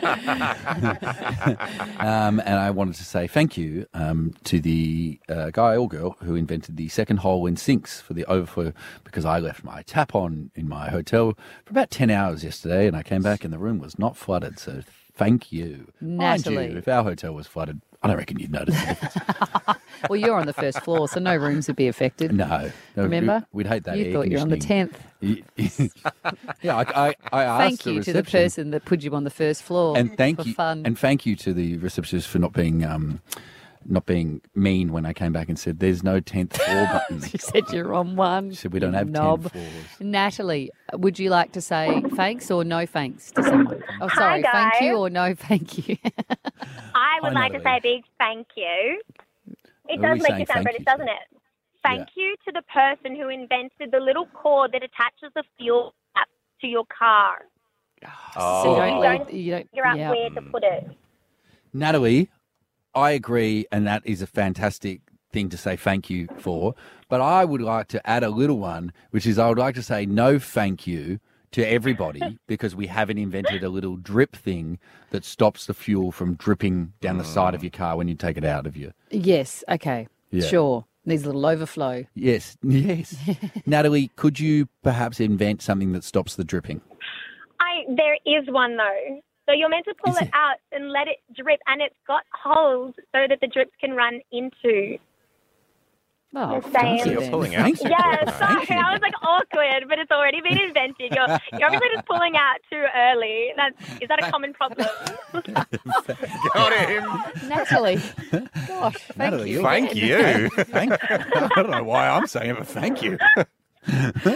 um, and I wanted to say thank you um, to the uh, guy or girl who invented the second hole in sinks for the overflow, because I left my tap on in my hotel for about ten hours yesterday, and I came back and the room was not flooded. So thank you. Mind Natalie. you, if our hotel was flooded, I don't reckon you'd notice the difference. Well, you're on the first floor, so no rooms would be affected. No. no Remember? We'd hate that You air thought you were on the conditioning. tenth. Yeah, I, I, I asked Thank the you to the reception- person that put you on the first floor. and thank for you fun. and thank you to the receptionist for not being um, not being mean when I came back and said there's no tenth floor button. She said you're on one. She said we don't have knob. ten floors. Natalie, would you like to say thanks or no thanks to someone? Oh, sorry, Hi, thank you guys. or no thank you? I would Hi, like to say Natalie. a big thank you. It Who are does we make saying you sound thank British, you to? doesn't it? Thank you to the person who invented the little cord that attaches the fuel tap to your car. Oh. So you don't You leave, don't you don't, figure out yeah. where to put it. Natalie, I agree, and that is a fantastic thing to say thank you for. But I would like to add a little one, which is I would like to say no thank you to everybody because we haven't invented a little drip thing that stops the fuel from dripping down the side of your car when you take it out of you. Yes, okay, Yeah. sure. Needs a little overflow. Yes, yes. Natalie, could you perhaps invent something that stops the dripping? I there is one though. So you're meant to pull Is it out and let it drip, and it's got holes so that the drips can run into. Oh, the same. So you're pulling out. Thank you. Yeah, sorry, Thank you. I was like awkward, but it's already been invented. You're you're obviously just pulling out too early. That's is that a common problem? Got him. Natalie, gosh, thank Natalie, you. you're- Thank you. Thank I don't know why I'm saying it, but thank you. Oh,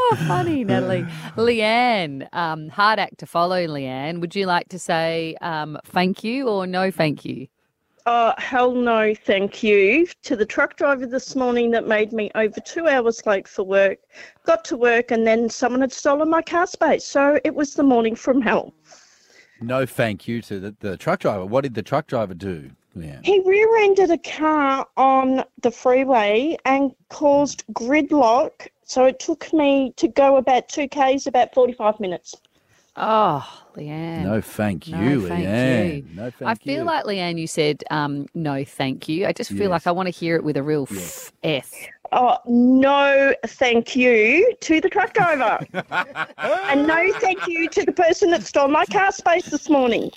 Oh, funny, Natalie. Leanne, um, hard act to follow, Leanne. Would you like to say um, thank you or no thank you? Oh, hell no, thank you to the truck driver this morning that made me over two hours late for work. Got to work and then someone had stolen my car space. So it was the morning from hell. No thank you to the, the truck driver. What did the truck driver do, Leanne? He rear-ended a car on the freeway and caused gridlock. So it took me to go about two kays, about forty-five minutes. Oh, Leanne. No thank you, No, thank Leanne. you. No thank I feel you. like, Leanne, you said um, no thank you. I just feel Yes. like I want to hear it with a real f- S. Oh, no thank you to the truck driver. And no thank you to the person that stole my car space this morning.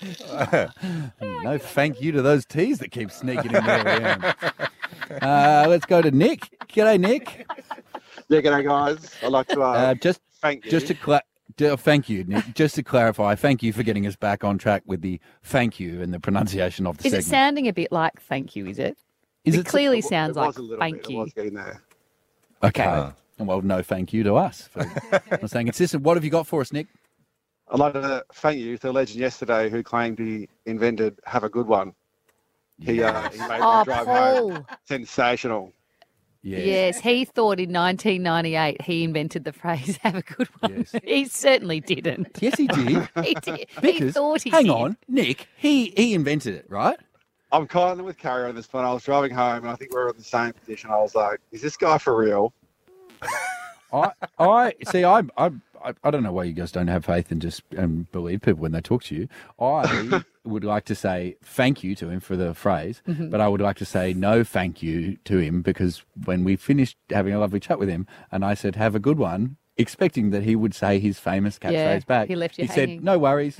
No thank you to those teas that keep sneaking in there, Leanne. Uh, let's go to Nick. G'day, Nick. Yeah, g'day, guys. I'd like to uh, Uh, just, thank you. just to cla- d- thank you, Nick. Just to clarify, thank you for getting us back on track with the thank you and the pronunciation of the Is it segment. sounding a bit like thank you, is it? Is it, it- clearly It sounds was like a little thank bit. you. I was getting there. Okay. And well, no thank you to us for not staying consistent. What have you got for us, Nick? I'd like to thank you to the legend yesterday who claimed he invented "Have a Good One." He, uh, he made Oh, my drive home Paul. sensational. Yes, he thought in nineteen ninety-eight he invented the phrase "have a good one." He certainly didn't. Yes, he did. he did. he Because, thought he hang did. on, Nick, he, he invented it, right? I'm kind of with Carrie on this point. I was driving home and I think we were in the same position. I was like, is this guy for real? I, I see. I, I, I I don't know why you guys don't have faith and just um, believe people when they talk to you. I would like to say thank you to him for the phrase, Mhm. but I would like to say no thank you to him because when we finished having a lovely chat with him, and I said have a good one, expecting that he would say his famous catchphrase Yeah, back, he left you He hanging. said no worries.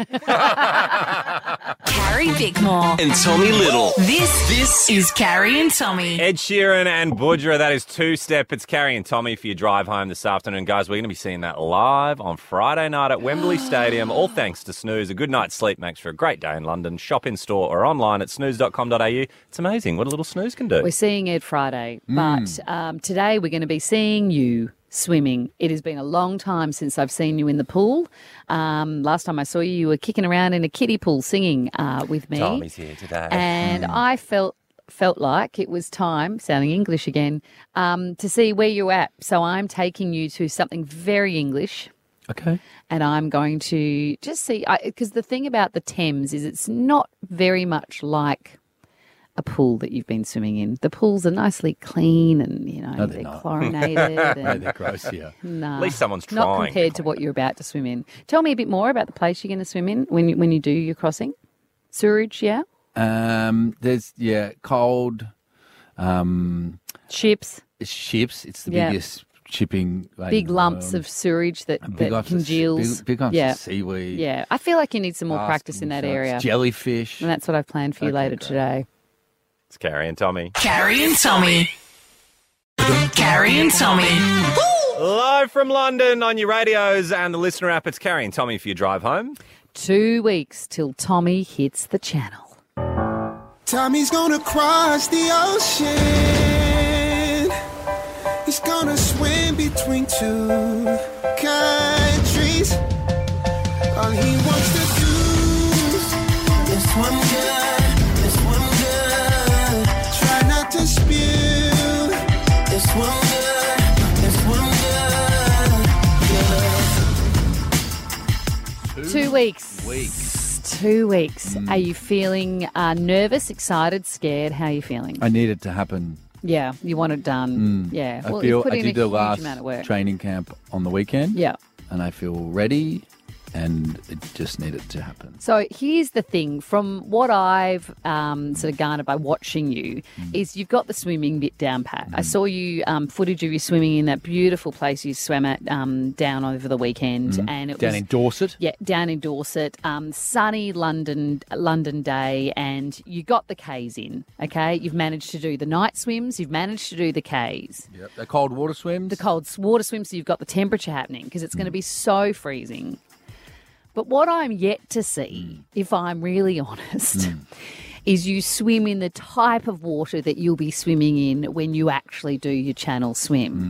Carrie Bickmore. And Tommy Little. This, this is Carrie and Tommy. Ed Sheeran and Budra, that is two-step. It's Carrie and Tommy for your drive home this afternoon. Guys, we're going to be seeing that live on Friday night at Wembley Stadium, all thanks to Snooze. A good night's sleep makes for a great day in London. Shop in-store or online at snooze dot com dot a u. It's amazing what a little snooze can do. We're seeing Ed Friday, Mm. but um, today we're going to be seeing you swimming. It has been a long time since I've seen you in the pool. Um, last time I saw you, you were kicking around in a kiddie pool singing uh, with me. Tommy's here today. And I felt felt like it was time, sounding English again, um, to see where you're at. So I'm taking you to something very English. Okay. And I'm going to just see, because the thing about the Thames is it's not very much like a pool that you've been swimming in. The pools are nicely clean and, you know, No, they're, they're not. chlorinated. No, and, they're gross, yeah. Nah, At least someone's Not trying. compared to what you're about to swim in. Tell me a bit more about the place you're going to swim in when you, when you do your crossing. Sewerage, yeah? Um, there's yeah, cold um, ships. Ships. It's the Yeah. biggest shipping. like, Big lumps um, of sewerage that, big that lumps of s- congeals. big- big lumps of yeah. seaweed. Yeah. I feel like you need some more Basking practice in that sharks, area. jellyfish. And that's what I've planned for you later today. It's Carrie and Tommy. Carrie and Tommy. Carrie and Tommy. Live from London on your radios and the listener app. It's Carrie and Tommy for your drive home. Two weeks till Tommy hits the channel. Tommy's gonna cross the ocean. He's gonna swim between two countries. All he wants to do is swim good, is swim good. Try not to spill. Is swim good, is swim good. Two weeks. Weeks. Two weeks. Are you feeling uh, nervous, excited, scared? How are you feeling? I need it to happen. Yeah, you want it done. Mm. Yeah. I Well, feel you put I in did a the huge last amount of work. training camp on the weekend. Yeah. And I feel ready, and it just needed to happen. So here's the thing, from what I've um, sort of garnered by watching you, Mm. is you've got the swimming bit down pat. I saw you um, footage of you swimming in that beautiful place you swam at um, down over the weekend, Mhm. and it Down was in Dorset. Yeah, down in Dorset, um, sunny London London day, and you got the K's in. Okay, you've managed to do the night swims, you've managed to do the K's. Yep. The cold water swims. The cold water swims, so you've got the temperature happening because it's going to be so freezing. But what I'm yet to see, if I'm really honest, is you swim in the type of water that you'll be swimming in when you actually do your channel swim.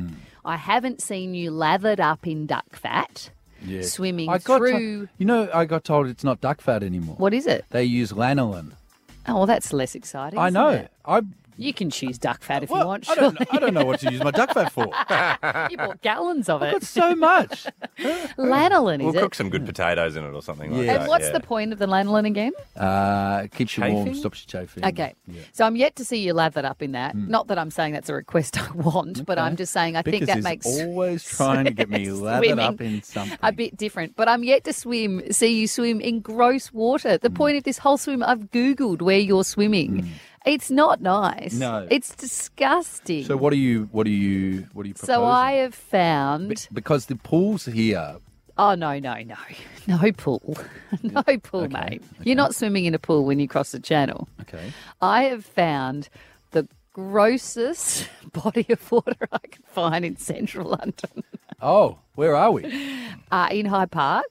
I haven't seen you lathered up in duck fat, Yeah. swimming I got through. To, you know, I got told it's not duck fat anymore. What is it? They use lanolin. Oh, well, that's less exciting. I isn't know. it? I You can choose duck fat if Well, you want. I don't, surely. I don't know what to use my duck fat for. You bought gallons of it. I've got so much. Lanolin, is We'll it? cook some good potatoes in it or something like Yeah. that. And what's yeah. the point of the lanolin again? Uh, keeps you warm, Chafing? stops you chafing. Okay. So I'm yet to see you lathered up in that. Hmm. Not that I'm saying that's a request I want, but Okay. I'm just saying I because think that he's makes always trying to get me lathered swimming up in something. a bit different. But I'm yet to swim, see you swim in gross water. The point of this whole swim, I've Googled where you're swimming. It's not nice. No. It's disgusting. So what do you what do you what do you propose? So I have found. Because the pools here. Oh, no, no, no. No pool. No pool, mate. You're not swimming in a pool when you cross the channel. Okay. I have found the grossest body of water I can find in central London. Oh, where are we? Uh, in Hyde Park,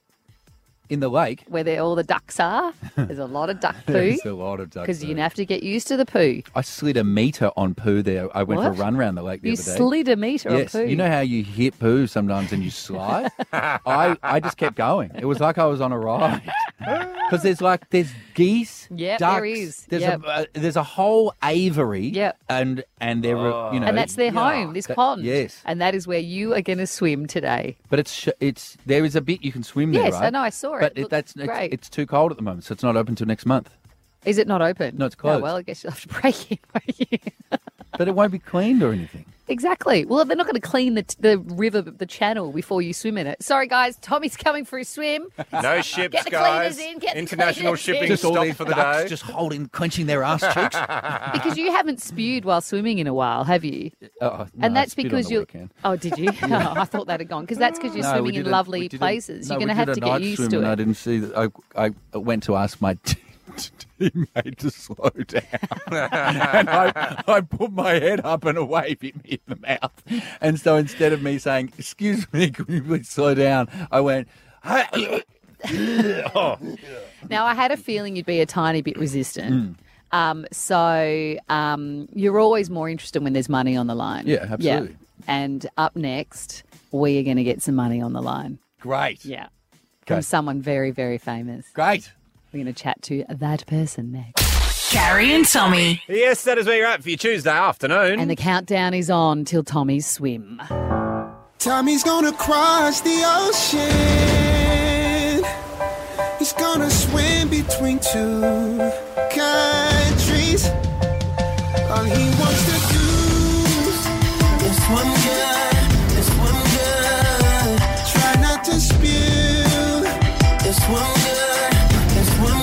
In the lake. where there, all the ducks are. There's a lot of duck poo. There's a lot of duck Because poo. you're going to have to get used to the poo. I slid a meter on poo there. I went for What? a run around the lake the You other day. slid a metre on yes. poo. You know how you hit poo sometimes and you slide? I, I just kept going. It was like I was on a ride. Because there's like, there's geese, Yep, ducks. there is. There's, Yep. a, uh, there's a whole aviary. Yep. And, and they're, uh, you know. and that's their yeah. home, this That- pond. Yes. And that is where you are going to swim today. But it's, sh- it's, there is a bit you can swim there, Yes, right? I know, I saw it. But It looked that's, it's, great. it's too cold at the moment, so it's not open till next month. Is it not open? No, it's Oh, closed. well, I guess you'll have to break in, won't you? But it won't be cleaned or anything. Exactly. Well, they're not going to clean the the river, the channel, before you swim in it. Sorry, guys. Tommy's coming for his swim. No ships, Get the guys. cleaners in. Get the International cleaners shipping in. Just all stopped these for the ducks day. just holding, clenching their ass cheeks. Because you haven't spewed while swimming in a while, have you? Oh, no, and that's I spit on because the you. weekend. Oh, did you? Oh, I thought that had gone. Because that's because you're No, we swimming in did a- lovely we did a- places. no, you're we going to did have a to get night used swim to and I it. didn't see that. I, I went to ask my t- teammate to slow down. and I, I put my head up and a wave hit me in the mouth. And so instead of me saying, excuse me, can you please slow down? I went, "Hey." Oh. Now, I had a feeling you'd be a tiny bit resistant. Mm. Um, so um, you're always more interested when there's money on the line. Yeah, absolutely. And up next, we are going to get some money on the line. Great. Yeah. Okay. From someone very, very famous. Great. We're going to chat to that person next. Gary and Tommy. Yes, that is where you're at for your Tuesday afternoon. And the countdown is on till Tommy's swim. Tommy's gonna cross the ocean. He's gonna swim between two countries. All he wants to do is swim good, is swim good. Try not to spill. Is swim good, is swim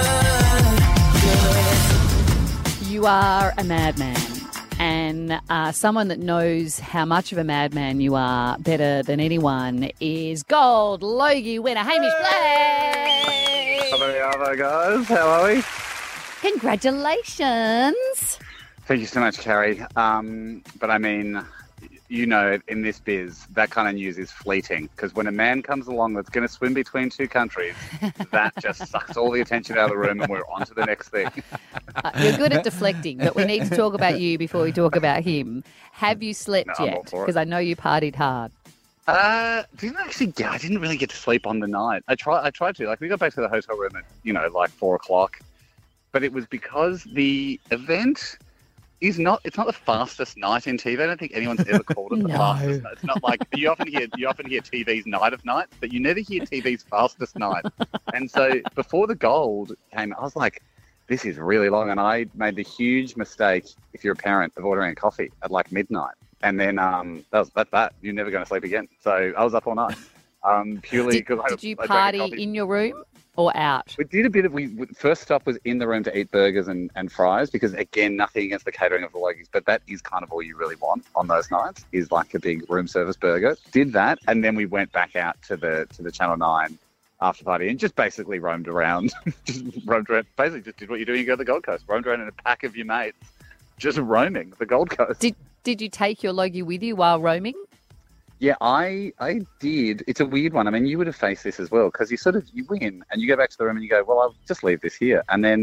good, good. You are a madman. And uh, someone that knows how much of a madman you are better than anyone is Gold Logie winner Hamish Blake. Hello, guys. How are we? Congratulations. Thank you so much, Carrie. Um, but I mean, you know, in this biz, that kind of news is fleeting because when a man comes along that's going to swim between two countries, that just sucks all the attention out of the room and we're on to the next thing. Uh, you're good at deflecting, but we need to talk about you before we talk about him. Have you slept No, I'm all yet? for it. Because I know you partied hard. Uh, didn't actually get. I didn't really get to sleep on the night. I tried. I tried to. Like, we got back to the hotel room at you know like four o'clock, but it was because the event is not. It's not the fastest night in T V. I don't think anyone's ever called it the No. fastest night. It's not like you often hear. You often hear T V's night of nights, but you never hear T V's fastest night. And so before the gold came, I was like, this is really long, and I made the huge mistake. If you're a parent, of ordering a coffee at like midnight. And then um, that was, that's that. You're never going to sleep again. So I was up all night, um, purely Did, because I did you I drank a party coffee. in your room or out? We did a bit of. We we- first stop was in the room to eat burgers and, and fries because again, nothing against the catering of the Logies, but that is kind of all you really want on those nights is like a big room service burger. Did that, and then we went back out to the to the Channel Nine after party and just basically roamed around. just roamed around. Basically, just did what you do when you go to the Gold Coast. Roamed around in a pack of your mates, just roaming the Gold Coast. Did Did you take your Logie with you while roaming? Yeah, I I did. It's a weird one. I mean, you would have faced this as well because you sort of you win and you go back to the room and you go, well, I'll just leave this here. And then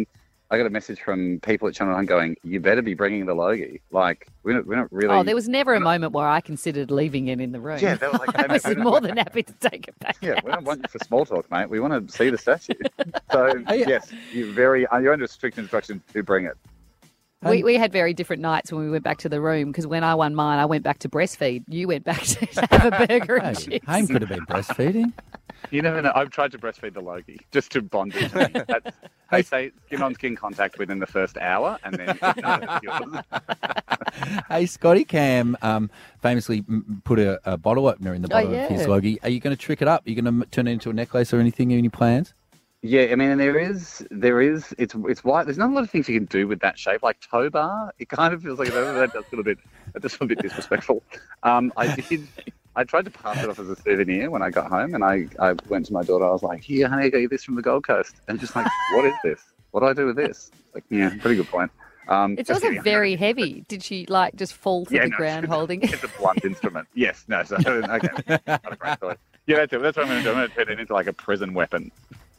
I got a message from people at Channel nine going, "You better be bringing the Logie." Like we're not, we're not really. Oh, there was never a moment where I considered leaving it in the room. Yeah, they were like, I was "Hey, mate, more than happy to take it back. Yeah, we don't want you for small talk, mate. We want to see the statue. So yes, you're very. You're under strict instructions to bring it. We, we had very different nights when we went back to the room because when I won mine, I went back to breastfeed. You went back to have a burger and chips. Haim could have been breastfeeding. You never know. I've tried to breastfeed the Logie just to bond it. To me. That's, they say skin on skin contact within the first hour, and then it's yours. Hey, Scotty Cam um, famously m- put a, a bottle opener in the bottom Oh, yeah. of his Logie. Are you going to trick it up? Are you going to turn it into a necklace or anything? Any plans? Yeah, I mean, and there is, there is, it's it's white. There's not a lot of things you can do with that shape, like toe bar. It kind of feels like that does feel a bit, that does feel a bit disrespectful. Um, I did, I tried to pass it off as a souvenir when I got home, and I, I went to my daughter. I was like, "Here, honey, I got you this from the Gold Coast," and just like, "What is this? What do I do with this?" Like, yeah, pretty good point. Um, It's just also kidding. very heavy. Did she like just fall to Yeah, the no, ground it's a- holding it? It's a blunt instrument. Yes, no, so okay, not a great toy. Yeah, that's it. That's what I'm going to do. I'm going to turn it into like a prison weapon.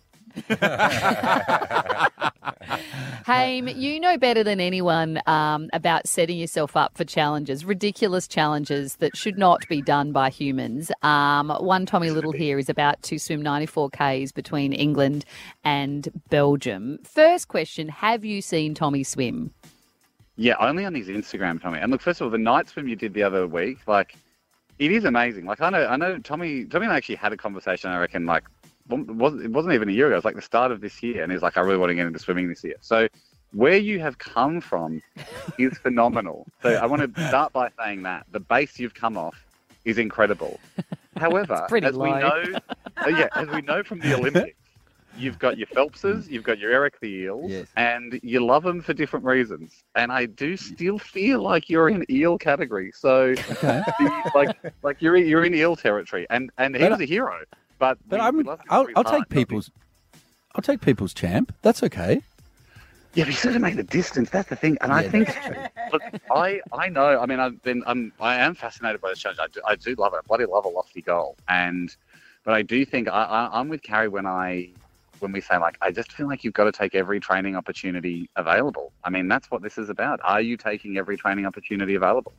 Haim, you know better than anyone um, about setting yourself up for challenges, ridiculous challenges that should not be done by humans. Um, one Tommy Little here is about to swim ninety-four kays between England and Belgium. First question, have you seen Tommy swim? Yeah, only on his Instagram, Tommy. And look, first of all, the night swim you did the other week, like, it is amazing. Like, I know, I know, Tommy, Tommy and I actually had a conversation. I reckon, like, it wasn't, it wasn't even a year ago. It was like the start of this year, and he's like, I really want to get into swimming this year. So, where you have come from is phenomenal. So, I want to start by saying that the base you've come off is incredible. However, pretty as we low. know, uh, yeah, as we know from the Olympics, you've got your Phelpses, you've got your Eric the Eels, and you love them for different reasons. And I do still feel like you're in eel category. So, the- like, like you're you're in eel territory, and and he But was a hero. But, But we, I'm, we love him I'll, for his I'll heart, take people's. I'll take people's champ. That's okay. Yeah, but you sort of make the distance. That's the thing, and I Yeah, think, look, I I know. I mean, I've been, I'm, I am fascinated by this challenge. I do, I do love it. I bloody love a lofty goal, and but I do think I, I, I'm with Carrie when I when we say like I just feel like you've got to take every training opportunity available. I mean, that's what this is about. Are you taking every training opportunity available?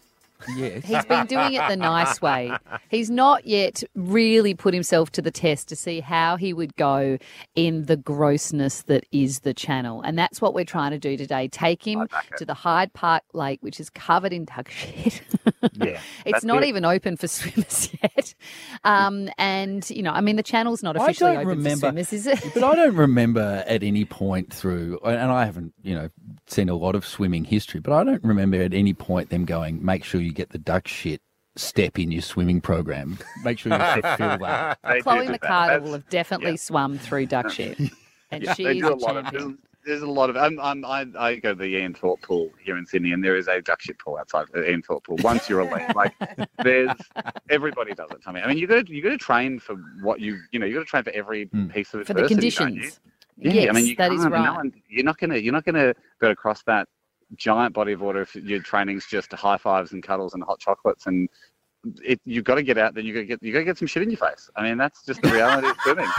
Yes. He's been doing it the nice way. He's not yet really put himself to the test to see how he would go in the grossness that is the channel. And that's what we're trying to do today. Take him to the Hyde Park Lake, which is covered in duck shit. Yeah, It's that's not it. even open for swimmers yet. Um, and, you know, I mean, the channel's not I officially don't open remember, for swimmers, is it? but I don't remember at any point through, and I haven't, you know, seen a lot of swimming history, but I don't remember at any point them going, make sure you get the duck shit step in your swimming program. Make sure you fulfill that. Chloe McCardle will have definitely swum through duck shit. And Yeah, they she's do a a lot of. champion. There's, there's a lot of. I'm, I'm, I, I go to the Ian Thorpe pool here in Sydney, and there is a duck shit pool outside the Ian Thorpe pool. Once you're elite, like there's everybody does it. Tommy. I mean, you got to you got to train for what you you know you got to train for every piece of For the adversity, don't conditions. you? Yeah, I Yes, mean, you that is can't- right. no one- you're not gonna you're not gonna go across that giant body of water if your training's just high fives and cuddles and hot chocolates and. It, you've got to get out there. You got to get you got to get some shit in your face. I mean, that's just the reality of swimming.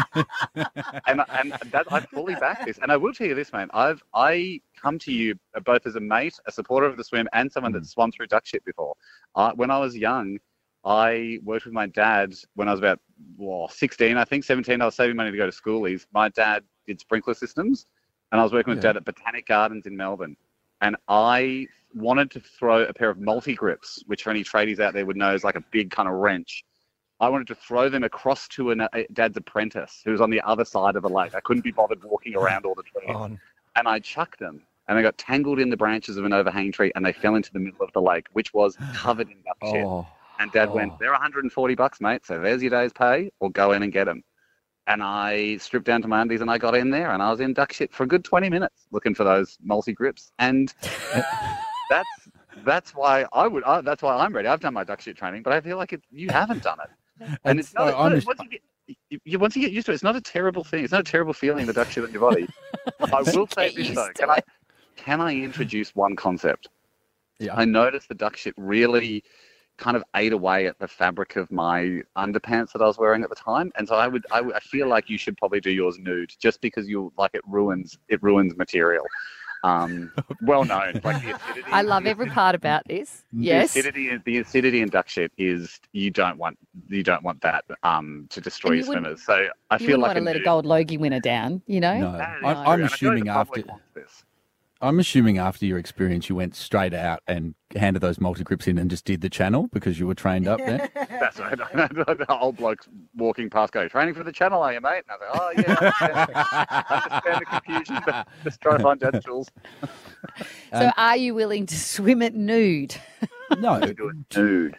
and and that I fully back this. And I will tell you this, man. I've I come to you both as a mate, a supporter of the swim, and someone that's swum through duck shit before. Uh, when I was young, I worked with my dad when I was about well, sixteen, I think seventeen. I was saving money to go to schoolies. My dad did sprinkler systems, and I was working with Yeah. Dad at Botanic Gardens in Melbourne. And I wanted to throw a pair of multi-grips, which for any tradies out there would know is like a big kind of wrench. I wanted to throw them across to an, a Dad's apprentice who was on the other side of the lake. I couldn't be bothered walking around all the trees. And I chucked them, and they got tangled in the branches of an overhanging tree, and they fell into the middle of the lake, which was covered in duck shit. Oh. And Dad went, they're one hundred forty bucks, mate, so there's your day's pay, or go in and get them. And I stripped down to my undies and I got in there and I was in duck shit for a good twenty minutes looking for those multi-grips. And that's that's why I would. I, that's why I'm ready. I've done my duck shit training, but I feel like it, you haven't done it. And it's not. so It's not I'm- once, you get, you, you, once you get used to it, it's not a terrible thing. It's not a terrible feeling, the duck shit on your body. I will say this though. Can I can I introduce one concept? Yeah. I noticed the duck shit really kind of ate away at the fabric of my underpants that I was wearing at the time. And so I would, I, would, I feel like you should probably do yours nude, just because you like it ruins, it ruins material. Um, well known. Like the acidity, I love every part about this. The Yes. acidity, the acidity in duck shit is you don't want, you don't want that um, to destroy And your you wouldn't- swimmers. So I You feel wouldn't like want to a let a nude- gold Logie winner down, you know? No, I'm, I'm assuming after. I'm assuming after your experience, you went straight out and handed those multi grips in and just did the channel because you were trained up there. That's right. The old blokes walking past go, training for the channel, are you, mate? And I was like, oh, yeah. I understand the confusion, but just trying to find dad's tools. So are you willing to swim it nude? No. Do it nude.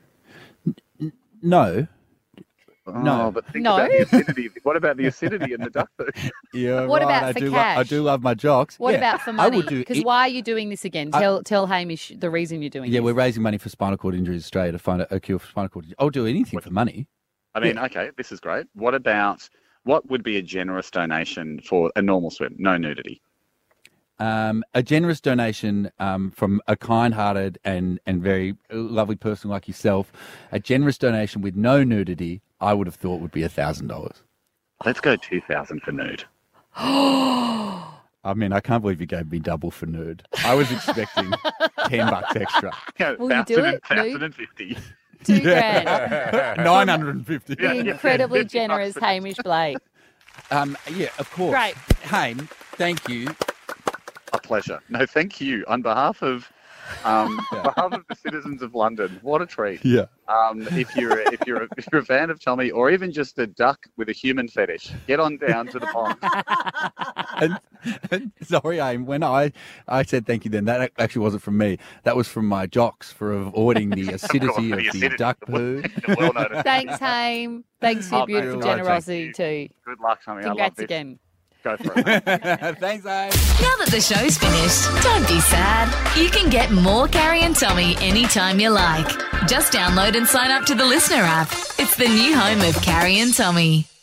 No. No, but think No. about the acidity. What about the acidity in the duck food? Yeah, What right. about I for do lo- cash? I do love my jocks. What Yeah. about for I money? would do Because it- why are you doing this again? I- Tell tell Hamish the reason you're doing Yeah, this. we're raising money for Spinal Cord Injuries Australia to find a, a cure for spinal cord injury. I'll do anything for money. I mean, okay, this is great. What about, what would be a generous donation for a normal swim? No nudity. Um, a generous donation um, from a kind-hearted and, and very lovely person like yourself, a generous donation with no nudity, I would have thought would be one thousand dollars. Let's go two thousand for nude. I mean, I can't believe you gave me double for nude. I was expecting ten bucks extra. Will you do it? Nude? fifty. Two grand. nine hundred fifty. The incredibly generous Hamish Blake. Um, yeah, of course. Great. Haim, thank you. A pleasure. No, thank you. On behalf of um, on behalf of the citizens of London, what a treat. Yeah. Um, if you're a, if you're a, if you're a fan of Tommy, or even just a duck with a human fetish, get on down to the pond. and, and sorry, Aim, when I, I said thank you then, that actually wasn't from me. That was from my jocks for avoiding the acidity Everyone of for the the acidity. duck poo. Well noted. Thanks, Haim. Thanks for your Oh, beautiful no, thank generosity too. Good luck, Tommy. I love Congrats this. again. Go for it. Thanks, Aim. Now that the show's finished, don't be sad. You can get more Carrie and Tommy anytime you like. Just download and sign up to the Listener app. It's the new home of Carrie and Tommy.